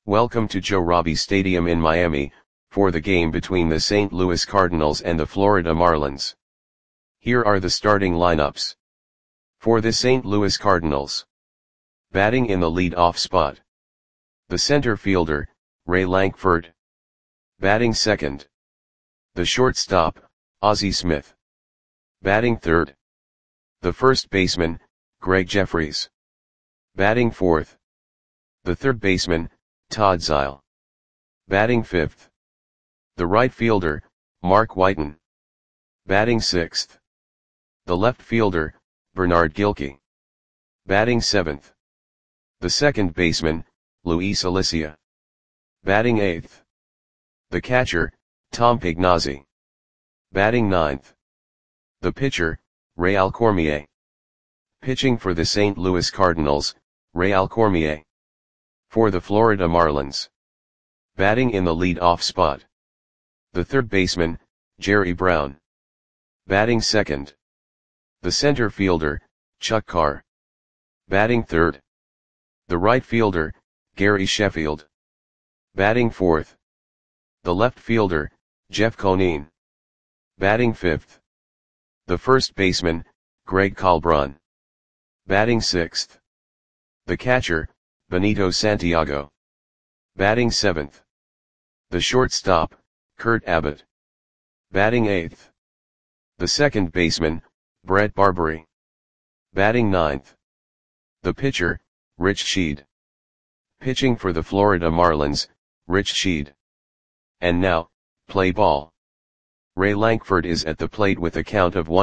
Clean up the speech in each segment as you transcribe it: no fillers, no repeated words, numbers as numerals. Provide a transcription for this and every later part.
Welcome to Joe Robbie Stadium in Miami, for the game between the St. Louis Cardinals and the Florida Marlins. Here are the starting lineups. For the St. Louis Cardinals. Batting in the lead-off spot. The center fielder, Ray Lankford. Batting second. The shortstop, Ozzie Smith. Batting third. The first baseman, Gregg Jefferies. Batting fourth. The third baseman, Todd Zeile. Batting fifth. The right fielder, Mark Whiten. Batting sixth. The left fielder, Bernard Gilkey. Batting seventh. The second baseman, Luis Alicea. Batting eighth. The catcher, Tom Pignazzi. Batting ninth. The pitcher, Rheal Cormier. Pitching for the St. Louis Cardinals, Rheal Cormier. For the Florida Marlins. Batting in the lead-off spot. The third baseman, Jerry Brown. Batting second. The center fielder, Chuck Carr. Batting third. The right fielder, Gary Sheffield. Batting fourth. The left fielder, Jeff Conine. Batting fifth. The first baseman, Greg Colbrunn. Batting sixth. The catcher, Benito Santiago. Batting seventh. The shortstop, Kurt Abbott. Batting eighth. The second baseman, Brett Barberie. Batting ninth. The pitcher, Rich Sheed. Pitching for the Florida Marlins, Rich Sheed. And now, play ball. Ray Lankford is at the plate with a count of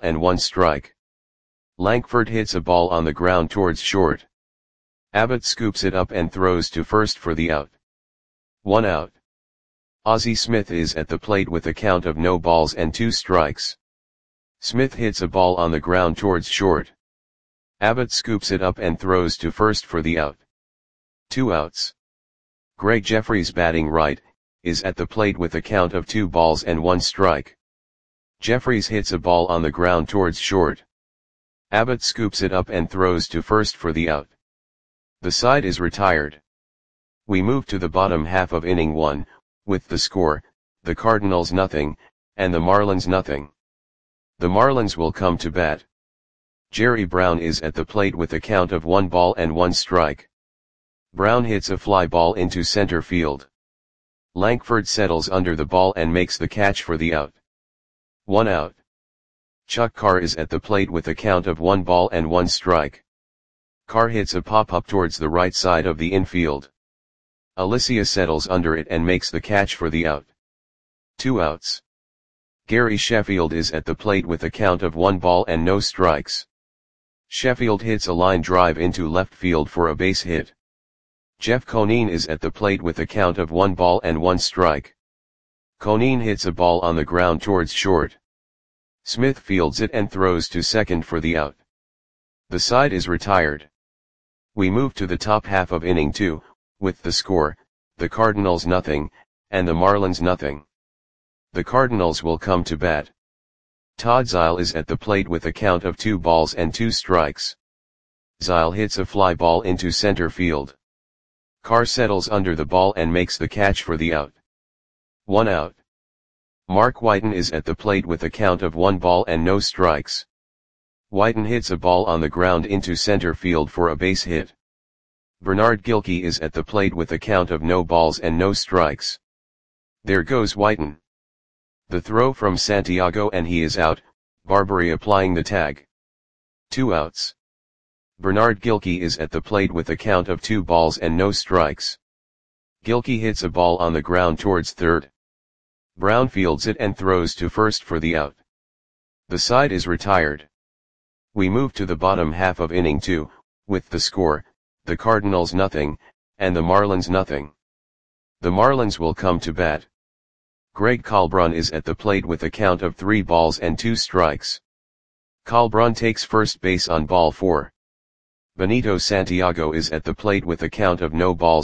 1-1 Lankford hits a ball on the ground towards short. Abbott scoops it up and throws to first for the out. 1 out. Ozzie Smith is at the plate with a count of 0-2. Smith hits a ball on the ground towards short. Abbott scoops it up and throws to first for the out. 2 outs. Gregg Jefferies, batting right, is at the plate with a count of 2-1. Jefferies hits a ball on the ground towards short. Abbott scoops it up and throws to first for the out. The side is retired. We move to the bottom half of inning 1, with the score, the Cardinals 0, and the Marlins 0. The Marlins will come to bat. Jerry Brown is at the plate with a count of 1-1. Brown hits a fly ball into center field. Lankford settles under the ball and makes the catch for the out. 1 out. Chuck Carr is at the plate with a count of 1-1. Carr hits a pop-up towards the right side of the infield. Alicea settles under it and makes the catch for the out. 2 outs. Gary Sheffield is at the plate with a count of 1-0. Sheffield hits a line drive into left field for a base hit. Jeff Conine is at the plate with a count of 1-1. Conine hits a ball on the ground towards short. Smith fields it and throws to second for the out. The side is retired. We move to the top half of inning 2, with the score, the Cardinals 0, and the Marlins 0. The Cardinals will come to bat. Todd Zeile is at the plate with a count of 2-2. Zeile hits a fly ball into center field. Carr settles under the ball and makes the catch for the out. 1 out. Mark Whiten is at the plate with a count of 1-0. Whiten hits a ball on the ground into center field for a base hit. Bernard Gilkey is at the plate with a count of 0-0. There goes Whiten. The throw from Santiago and he is out, Barberie applying the tag. 2 outs. Bernard Gilkey is at the plate with a count of 2-0. Gilkey hits a ball on the ground towards third. Brown fields it and throws to first for the out. The side is retired. We move to the bottom half of inning 2, with the score, the Cardinals 0, and the Marlins 0. The Marlins will come to bat. Greg Colbrunn is at the plate with a count of 3-2. Colbrunn takes first base on ball 4. Benito Santiago is at the plate with a count of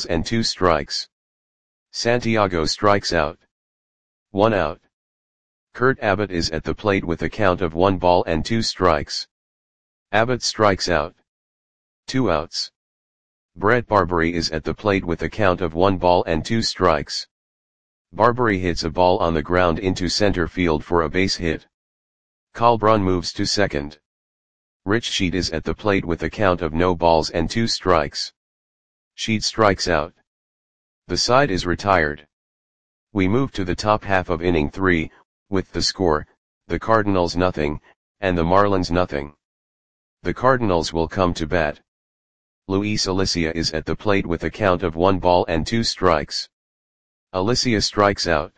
0-2. Santiago strikes out. 1 out. Kurt Abbott is at the plate with a count of 1-2. Abbott strikes out. 2 outs. Brett Barbery is at the plate with a count of 1 ball and 2 strikes. Barbery hits a ball on the ground into center field for a base hit. Kalbrun moves to second. Rich Sheet is at the plate with a count of no balls and 2 strikes. Sheet strikes out. The side is retired. We move to the top half of inning 3, with the score, the Cardinals nothing, and the Marlins nothing. The Cardinals will come to bat. Luis Alicia is at the plate with a count of 1 ball and 2 strikes. Alicia strikes out.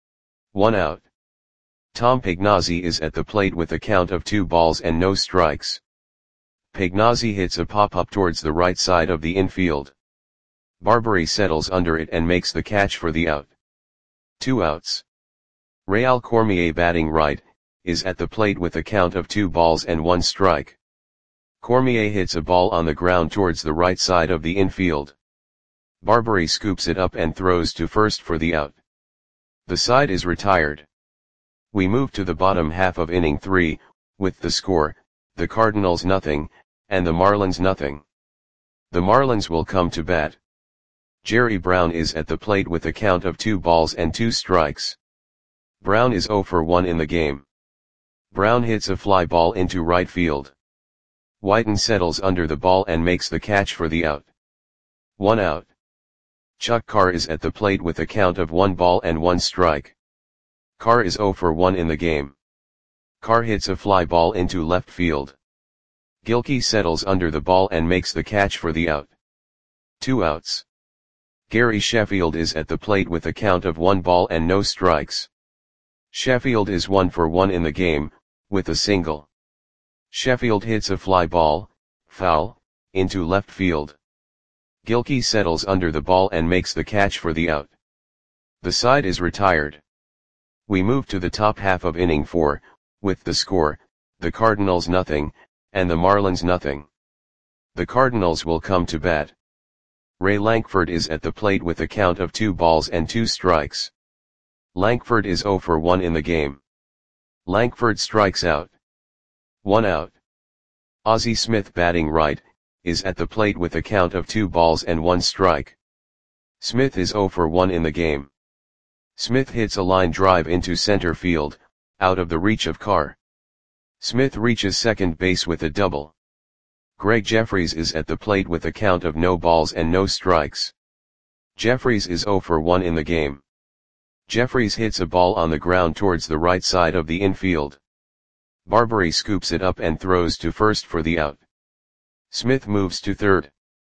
1 out. Tom Pignazzi is at the plate with a count of 2 balls and no strikes. Pignazzi hits a pop-up towards the right side of the infield. Barbery settles under it and makes the catch for the out. 2 outs. Real Cormier batting right, is at the plate with a count of 2 balls and 1 strike. Cormier hits a ball on the ground towards the right side of the infield. Barbery scoops it up and throws to first for the out. The side is retired. We move to the bottom half of inning 3, with the score, the Cardinals nothing, and the Marlins nothing. The Marlins will come to bat. Jerry Brown is at the plate with a count of 2 balls and 2 strikes. Brown is 0 for 1 in the game. Brown hits a fly ball into right field. Whiten settles under the ball and makes the catch for the out. 1 out. Chuck Carr is at the plate with a count of 1 ball and 1 strike. Carr is 0 for 1 in the game. Carr hits a fly ball into left field. Gilkey settles under the ball and makes the catch for the out. 2 outs. Gary Sheffield is at the plate with a count of 1 ball and no strikes. Sheffield is 1 for 1 in the game, with a single. Sheffield hits a fly ball, foul, into left field. Gilkey settles under the ball and makes the catch for the out. The side is retired. We move to the top half of inning 4, with the score, the Cardinals nothing, and the Marlins nothing. The Cardinals will come to bat. Ray Lankford is at the plate with a count of 2 balls and 2 strikes. Lankford is 0 for 1 in the game. Lankford strikes out. 1 out. Ozzie Smith batting right, is at the plate with a count of 2 balls and 1 strike. Smith is 0 for 1 in the game. Smith hits a line drive into center field, out of the reach of Carr. Smith reaches second base with a double. Greg Jeffries is at the plate with a count of no balls and no strikes. Jeffries is 0 for 1 in the game. Jeffries hits a ball on the ground towards the right side of the infield. Barbery scoops it up and throws to first for the out. Smith moves to third.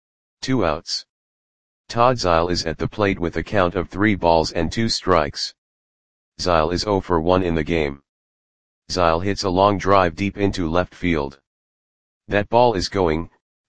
2 outs. Todd Zeile is at the plate with a count of 3 balls and 2 strikes. Zeile is 0 for 1 in the game. Zeile hits a long drive deep into left field. That ball is gone.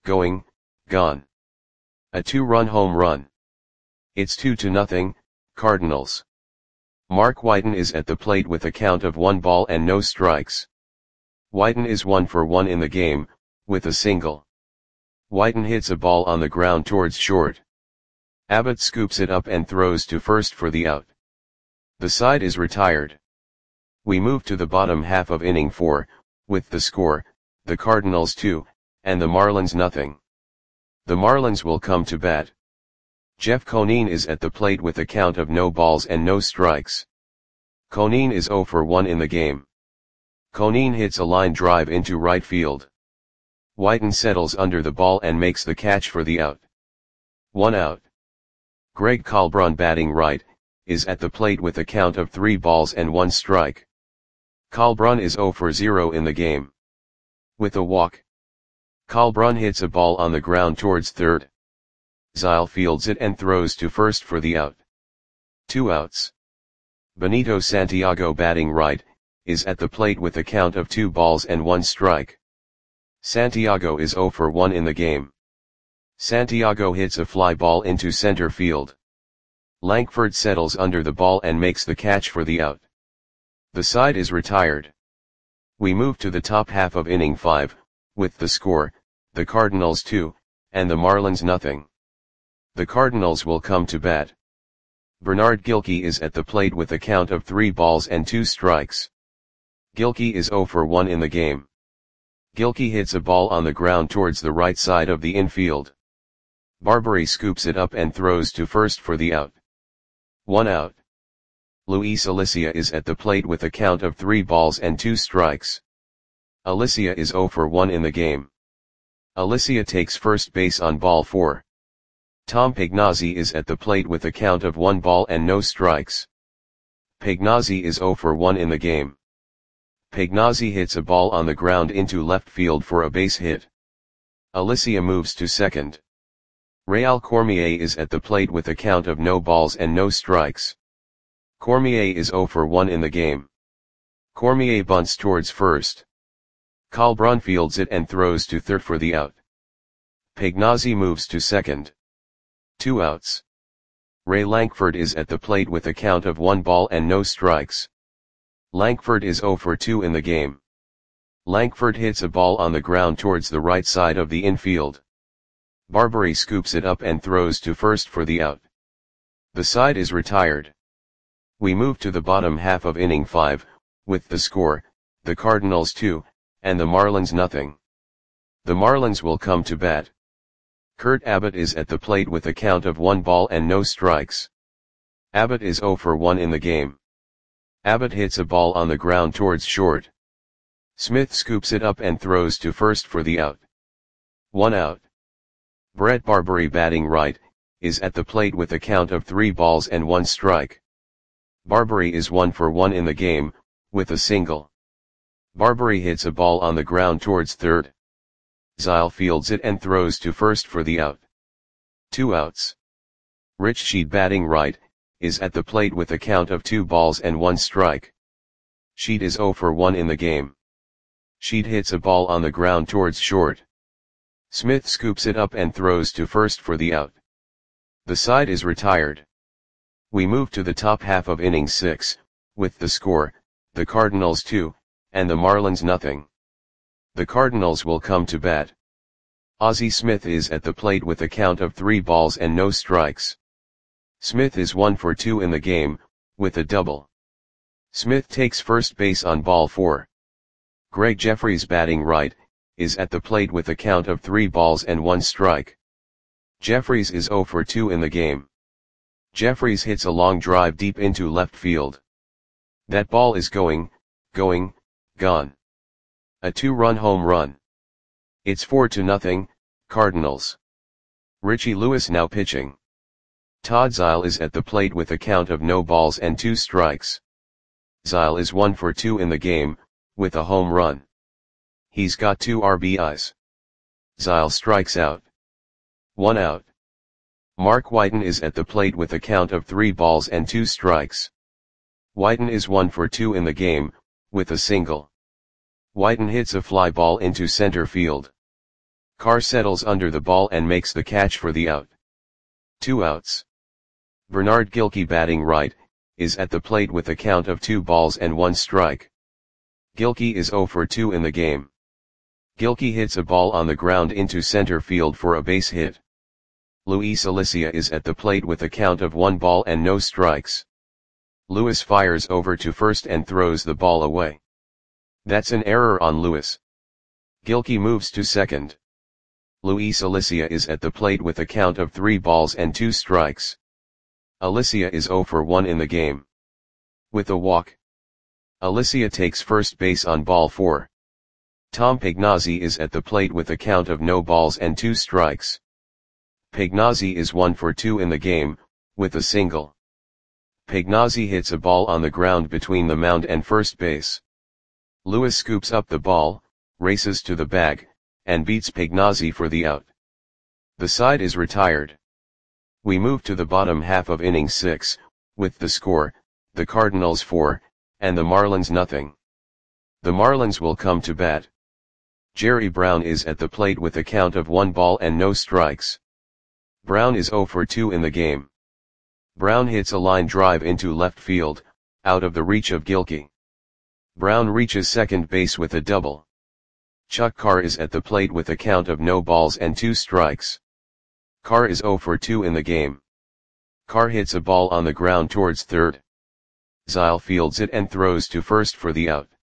A 2-run home run. It's 2-0, Cardinals. Mark Whiten is at the plate with a count of 1 ball and no strikes. Whiten is 1 for 1 in the game, with a single. Whiten hits a ball on the ground towards short. Abbott scoops it up and throws to first for the out. The side is retired. We move to the bottom half of inning 4, with the score, the Cardinals 2, and the Marlins nothing. The Marlins will come to bat. Jeff Conine is at the plate with a count of no balls and no strikes. Conine is 0 for 1 in the game. Conine hits a line drive into right field. Whiten settles under the ball and makes the catch for the out. 1 out. Greg Kalbrun batting right, is at the plate with a count of 3 balls and 1 strike. Kalbrun is 0 for 0 in the game. With a walk. Kalbrun hits a ball on the ground towards third. Zeile fields it and throws to first for the out. 2 outs. Benito Santiago batting right, is at the plate with a count of 2 balls and 1 strike. Santiago is 0 for 1 in the game. Santiago hits a fly ball into center field. Lankford settles under the ball and makes the catch for the out. The side is retired. We move to the top half of inning 5, with the score, the Cardinals 2, and the Marlins nothing. The Cardinals will come to bat. Bernard Gilkey is at the plate with a count of 3 balls and 2 strikes. Gilkey is 0 for 1 in the game. Gilkey hits a ball on the ground towards the right side of the infield. Barbary scoops it up and throws to first for the out. 1 out. Luis Alicia is at the plate with a count of 3 balls and 2 strikes. Alicia is 0 for 1 in the game. Alicia takes first base on ball 4. Tom Pagnozzi is at the plate with a count of 1 ball and no strikes. Pagnozzi is 0 for 1 in the game. Pagnozzi hits a ball on the ground into left field for a base hit. Alicia moves to second. Real Cormier is at the plate with a count of no balls and no strikes. Cormier is 0 for 1 in the game. Cormier bunts towards first. Colbrun fields it and throws to third for the out. Pagnozzi moves to second. 2 outs. Ray Lankford is at the plate with a count of 1 ball and no strikes. Lankford is 0 for 2 in the game. Lankford hits a ball on the ground towards the right side of the infield. Barbary scoops it up and throws to first for the out. The side is retired. We move to the bottom half of inning 5, with the score, the Cardinals 2, and the Marlins nothing. The Marlins will come to bat. Kurt Abbott is at the plate with a count of 1 ball and no strikes. Abbott is 0 for 1 in the game. Abbott hits a ball on the ground towards short. Smith scoops it up and throws to first for the out. 1 out. Brett Barbary, batting right, is at the plate with a count of 3 balls and 1 strike. Barbary is 1 for 1 in the game, with a single. Barbary hits a ball on the ground towards third. Zile fields it and throws to first for the out. 2 outs. Rich Sheed, batting right, is at the plate with a count of 2 balls and 1 strike. Sheed is 0 for 1 in the game. Sheed hits a ball on the ground towards short. Smith scoops it up and throws to first for the out. The side is retired. We move to the top half of inning 6, with the score, the Cardinals 2, and the Marlins nothing. The Cardinals will come to bat. Ozzie Smith is at the plate with a count of 3 balls and no strikes. Smith is 1 for 2 in the game, with a double. Smith takes first base on ball 4. Greg Jeffries, batting right, is at the plate with a count of 3 balls and 1 strike. Jeffries is 0 for 2 in the game. Jeffries hits a long drive deep into left field. That ball is gone. A 2-run home run. It's 4-0, Cardinals. Richie Lewis now pitching. Todd Zile is at the plate with a count of no balls and 2 strikes. Zile is 1 for 2 in the game, with a home run. He's got 2 RBIs. Zile strikes out. 1 out. Mark Whiten is at the plate with a count of 3 balls and 2 strikes. Whiten is 1 for 2 in the game, with a single. Whiten hits a fly ball into center field. Carr settles under the ball and makes the catch for the out. 2 outs. Bernard Gilkey, batting right, is at the plate with a count of 2 balls and 1 strike. Gilkey is 0 for 2 in the game. Gilkey hits a ball on the ground into center field for a base hit. Luis Alicia is at the plate with a count of 1 ball and no strikes. Lewis fires over to first and throws the ball away. That's an error on Lewis. Gilkey moves to second. Luis Alicia is at the plate with a count of 3 balls and 2 strikes. Alicia is 0 for 1 in the game. With a walk. Alicia takes first base on ball 4. Tom Pagnozzi is at the plate with a count of no balls and 2 strikes. Pagnozzi is 1 for 2 in the game, with a single. Pagnozzi hits a ball on the ground between the mound and first base. Lewis scoops up the ball, races to the bag, and beats Pagnozzi for the out. The side is retired. We move to the bottom half of inning 6, with the score, the Cardinals 4, and the Marlins nothing. The Marlins will come to bat. Jerry Brown is at the plate with a count of 1 ball and no strikes. Brown is 0 for 2 in the game. Brown hits a line drive into left field, out of the reach of Gilkey. Brown reaches second base with a double. Chuck Carr is at the plate with a count of no balls and 2 strikes. Carr is 0 for 2 in the game. Carr hits a ball on the ground towards third. Zile fields it and throws to first for the out.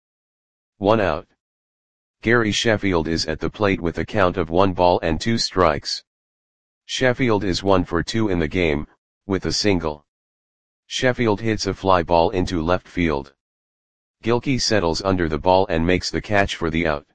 1 out. Gary Sheffield is at the plate with a count of 1 ball and 2 strikes. Sheffield is 1 for 2 in the game, with a single. Sheffield hits a fly ball into left field. Gilkey settles under the ball and makes the catch for the out.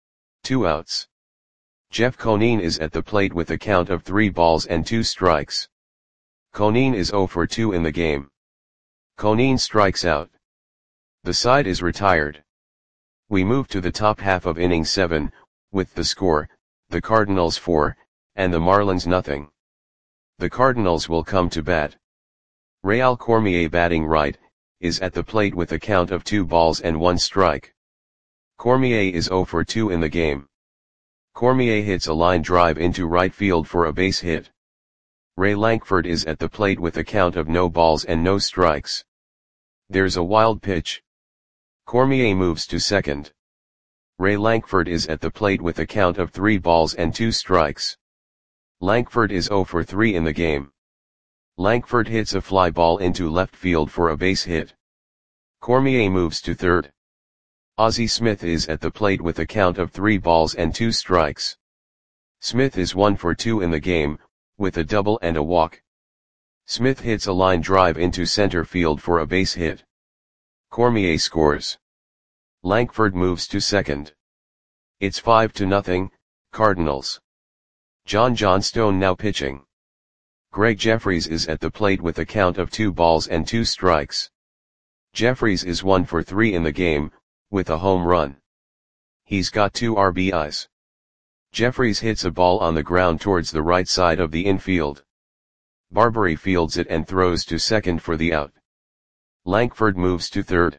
2 outs. Jeff Conine is at the plate with a count of 3 balls and 2 strikes. Conine is 0 for 2 in the game. Conine strikes out. The side is retired. We move to the top half of inning 7, with the score, the Cardinals 4, and the Marlins nothing. The Cardinals will come to bat. Real Cormier, batting right, is at the plate with a count of 2 balls and 1 strike. Cormier is 0 for 2 in the game. Cormier hits a line drive into right field for a base hit. Ray Lankford is at the plate with a count of no balls and no strikes. There's a wild pitch. Cormier moves to second. Ray Lankford is at the plate with a count of 3 balls and 2 strikes. Lankford is 0 for 3 in the game. Lankford hits a fly ball into left field for a base hit. Cormier moves to third. Ozzie Smith is at the plate with a count of 3 balls and 2 strikes. Smith is 1 for 2 in the game, with a double and a walk. Smith hits a line drive into center field for a base hit. Cormier scores. Lankford moves to second. It's 5-0, Cardinals. John Johnstone now pitching. Greg Jeffries is at the plate with a count of 2 balls and 2 strikes. Jeffries is 1 for 3 in the game, with a home run. He's got 2 RBIs. Jeffries hits a ball on the ground towards the right side of the infield. Barbary fields it and throws to second for the out. Lankford moves to third.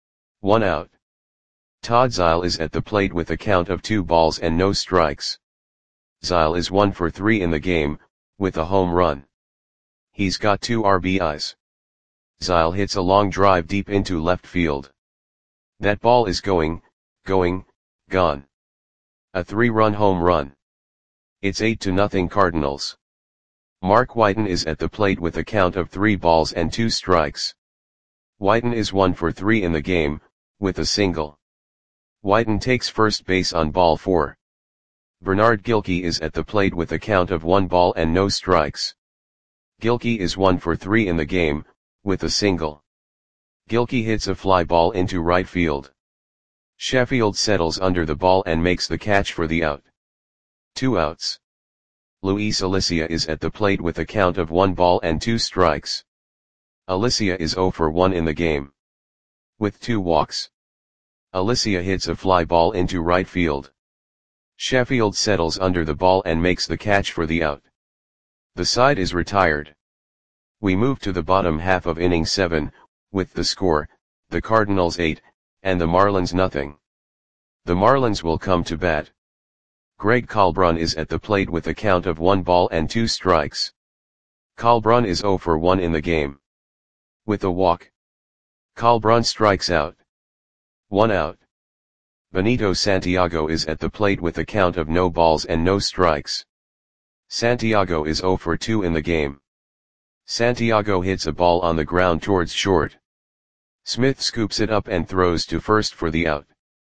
1 out. Todd Zeile is at the plate with a count of 2 balls and no strikes. Zeile is 1 for 3 in the game, with a home run. He's got 2 RBIs. Zeile hits a long drive deep into left field. That ball is gone. A 3-run home run. It's 8-0 Cardinals. Mark Whiten is at the plate with a count of 3 balls and 2 strikes. Whiten is 1 for 3 in the game, with a single. Whiten takes first base on ball 4. Bernard Gilkey is at the plate with a count of 1 ball and no strikes. Gilkey is 1 for 3 in the game, with a single. Gilkey hits a fly ball into right field. Sheffield settles under the ball and makes the catch for the out. 2 outs. Luis Alicia is at the plate with a count of 1 ball and 2 strikes. Alicia is 0 for 1 in the game. With 2 walks. Alicia hits a fly ball into right field. Sheffield settles under the ball and makes the catch for the out. The side is retired. We move to the bottom half of inning 7, with the score, the Cardinals 8, and the Marlins nothing. The Marlins will come to bat. Greg Kalbrun is at the plate with a count of 1 ball and 2 strikes. Kalbrun is 0 for 1 in the game. With a walk. Kalbrun strikes out. 1 out. Benito Santiago is at the plate with a count of no balls and no strikes. Santiago is 0 for 2 in the game. Santiago hits a ball on the ground towards short. Smith scoops it up and throws to first for the out.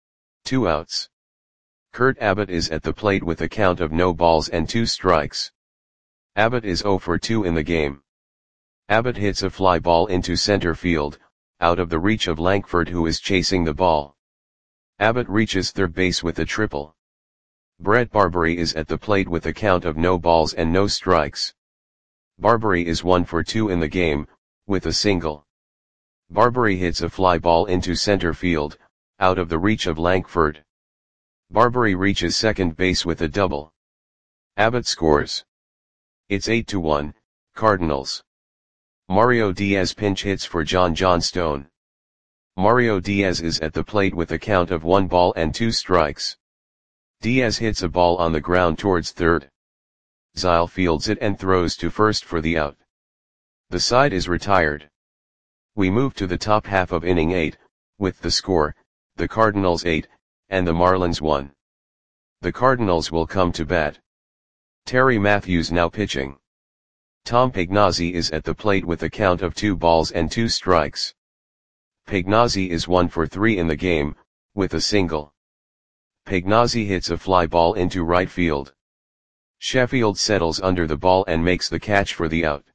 2 outs. Kurt Abbott is at the plate with a count of no balls and 2 strikes. Abbott is 0 for 2 in the game. Abbott hits a fly ball into center field, out of the reach of Lankford, who is chasing the ball. Abbott reaches third base with a triple. Brett Barbary is at the plate with a count of no balls and no strikes. Barbary is 1 for 2 in the game, with a single. Barbary hits a fly ball into center field, out of the reach of Lankford. Barbary reaches second base with a double. Abbott scores. It's 8-1, Cardinals. Mario Diaz pinch hits for John Johnstone. Mario Diaz is at the plate with a count of 1 ball and 2 strikes. Diaz hits a ball on the ground towards third. Zeile fields it and throws to first for the out. The side is retired. We move to the top half of inning 8, with the score, the Cardinals 8, and the Marlins 1. The Cardinals will come to bat. Terry Matthews now pitching. Tom Pagnozzi is at the plate with a count of 2 balls and 2 strikes. Pagnozzi is 1 for 3 in the game, with a single. Pagnozzi hits a fly ball into right field. Sheffield settles under the ball and makes the catch for the out.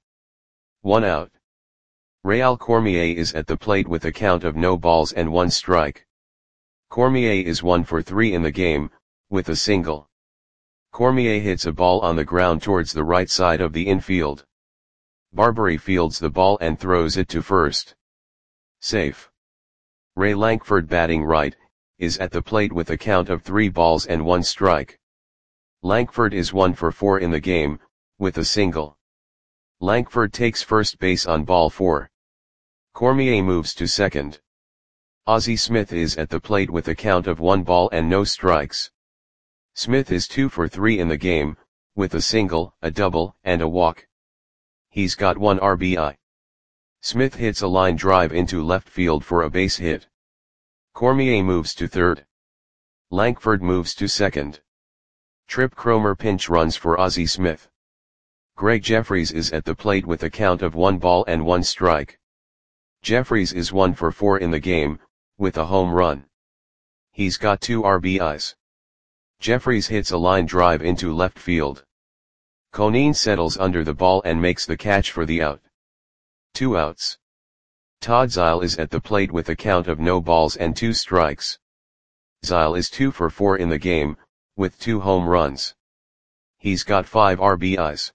1 out. Réal Cormier is at the plate with a count of no balls and 1 strike. Cormier is 1 for 3 in the game, with a single. Cormier hits a ball on the ground towards the right side of the infield. Barbary fields the ball and throws it to first. Safe. Ray Lankford, batting right, is at the plate with a count of 3 balls and 1 strike. Lankford is 1 for 4 in the game, with a single. Lankford takes first base on ball 4. Cormier moves to second. Ozzie Smith is at the plate with a count of 1 ball and no strikes. Smith is 2 for 3 in the game, with a single, a double, and a walk. He's got 1 RBI. Smith hits a line drive into left field for a base hit. Cormier moves to third. Lankford moves to second. Trip Cromer pinch runs for Ozzie Smith. Greg Jeffries is at the plate with a count of 1 ball and 1 strike. Jeffries is 1 for 4 in the game, with a home run. He's got 2 RBIs. Jeffries hits a line drive into left field. Conine settles under the ball and makes the catch for the out. 2 outs. Todd Zeile is at the plate with a count of no balls and 2 strikes. Zeile is 2 for 4 in the game, with 2 home runs. He's got 5 RBIs.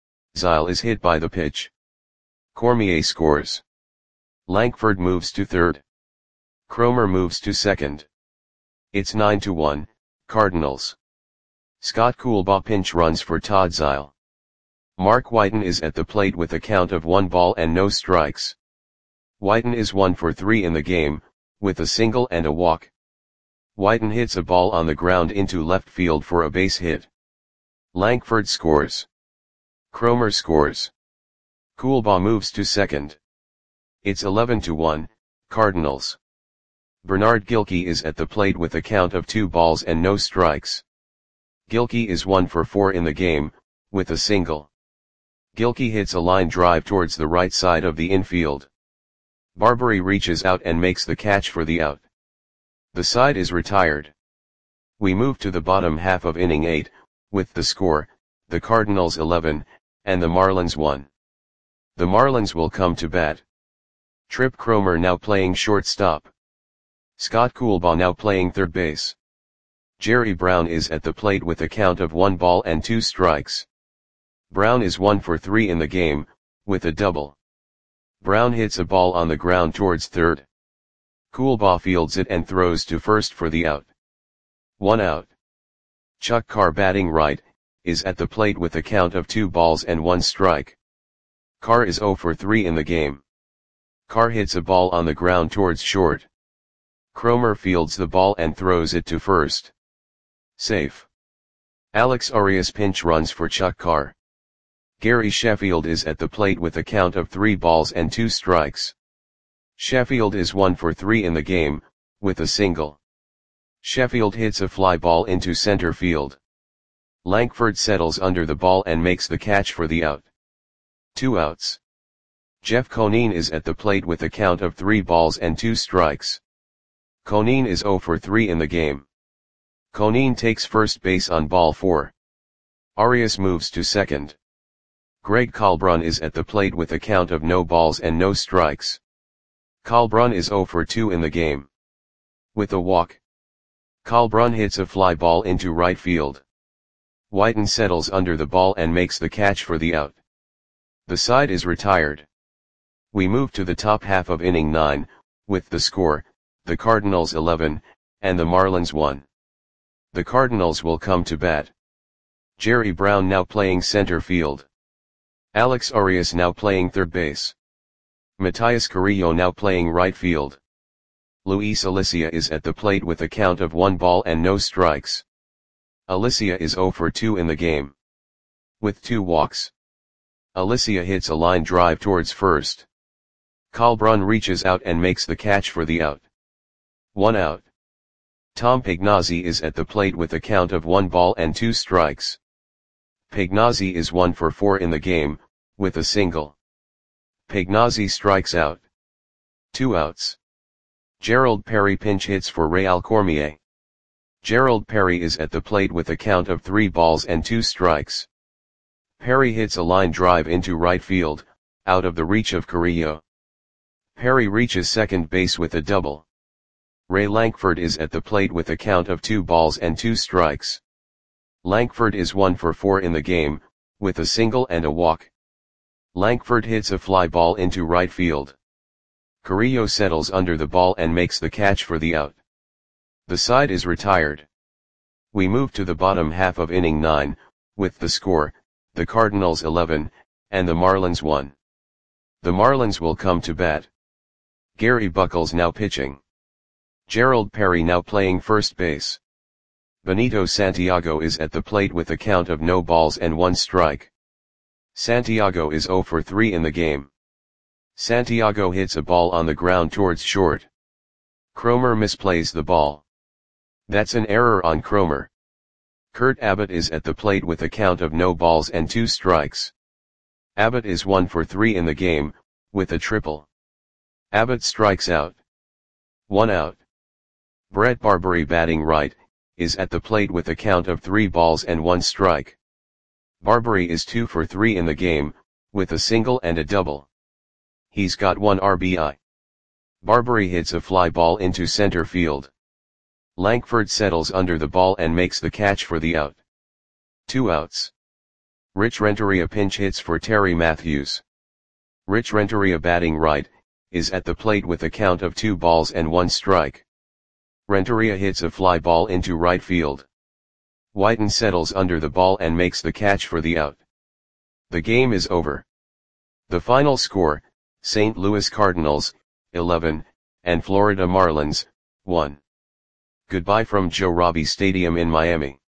Zeile is hit by the pitch. Cormier scores. Lankford moves to third. Cromer moves to second. It's 9-1, Cardinals. Scott Coolbaugh pinch runs for Todd Zeile. Mark Whiten is at the plate with a count of 1 ball and no strikes. Whiten is 1 for 3 in the game, with a single and a walk. Whiten hits a ball on the ground into left field for a base hit. Lankford scores. Cromer scores. Coolbaugh moves to second. It's 11-1, Cardinals. Bernard Gilkey is at the plate with a count of 2 balls and no strikes. Gilkey is 1 for 4 in the game, with a single. Gilkey hits a line drive towards the right side of the infield. Barbary reaches out and makes the catch for the out. The side is retired. We move to the bottom half of inning 8, with the score, the Cardinals 11, and the Marlins 1. The Marlins will come to bat. Trip Cromer now playing shortstop. Scott Coolbaugh now playing third base. Jerry Brown is at the plate with a count of 1 ball and 2 strikes. Brown is 1 for 3 in the game, with a double. Brown hits a ball on the ground towards third. Coolbaugh fields it and throws to first for the out. 1 out. Chuck Carr, batting right, is at the plate with a count of 2 balls and 1 strike. Carr is 0 for 3 in the game. Carr hits a ball on the ground towards short. Cromer fields the ball and throws it to first. Safe. Alex Arias pinch runs for Chuck Carr. Gary Sheffield is at the plate with a count of 3 balls and 2 strikes. Sheffield is 1 for 3 in the game, with a single. Sheffield hits a fly ball into center field. Lankford settles under the ball and makes the catch for the out. 2 outs. Jeff Conine is at the plate with a count of 3 balls and 2 strikes. Conine is 0 for 3 in the game. Conine takes first base on ball 4. Arias moves to second. Greg Kalbrun is at the plate with a count of no balls and no strikes. Kalbrun is 0 for 2 in the game. With a walk. Kalbrun hits a fly ball into right field. Whiten settles under the ball and makes the catch for the out. The side is retired. We move to the top half of inning 9, with the score, the Cardinals 11, and the Marlins 1. The Cardinals will come to bat. Jerry Brown now playing center field. Alex Arias now playing third base. Matias Carrillo now playing right field. Luis Alicia is at the plate with a count of 1 ball and no strikes. Alicia is 0 for 2 in the game. With 2 walks. Alicia hits a line drive towards first. Kalbrun reaches out and makes the catch for the out. 1 out. Tom Pagnozzi is at the plate with a count of 1 ball and 2 strikes. Pagnozzi is 1 for 4 in the game, with a single. Pagnozzi strikes out. 2 outs. Gerald Perry pinch hits for Réal Cormier. Gerald Perry is at the plate with a count of 3 balls and 2 strikes. Perry hits a line drive into right field, out of the reach of Carrillo. Perry reaches second base with a double. Ray Lankford is at the plate with a count of 2 balls and 2 strikes. Lankford is 1 for 4 in the game, with a single and a walk. Lankford hits a fly ball into right field. Carrillo settles under the ball and makes the catch for the out. The side is retired. We move to the bottom half of inning 9, with the score, the Cardinals 11, and the Marlins 1. The Marlins will come to bat. Gary Buckles now pitching. Gerald Perry now playing first base. Benito Santiago is at the plate with a count of no balls and 1 strike. Santiago is 0 for 3 in the game. Santiago hits a ball on the ground towards short. Cromer misplays the ball. That's an error on Cromer. Kurt Abbott is at the plate with a count of no balls and 2 strikes. Abbott is 1 for 3 in the game, with a triple. Abbott strikes out. 1 out. Brett Barbary batting right, is at the plate with a count of 3 balls and 1 strike. Barbary is 2 for 3 in the game, with a single and a double. He's got 1 RBI. Barbary hits a fly ball into center field. Lankford settles under the ball and makes the catch for the out. 2 outs. Rich Renteria pinch hits for Terry Matthews. Rich Renteria batting right, is at the plate with a count of 2 balls and 1 strike. Renteria hits a fly ball into right field. Whiten settles under the ball and makes the catch for the out. The game is over. The final score, St. Louis Cardinals, 11, and Florida Marlins, 1. Goodbye from Joe Robbie Stadium in Miami.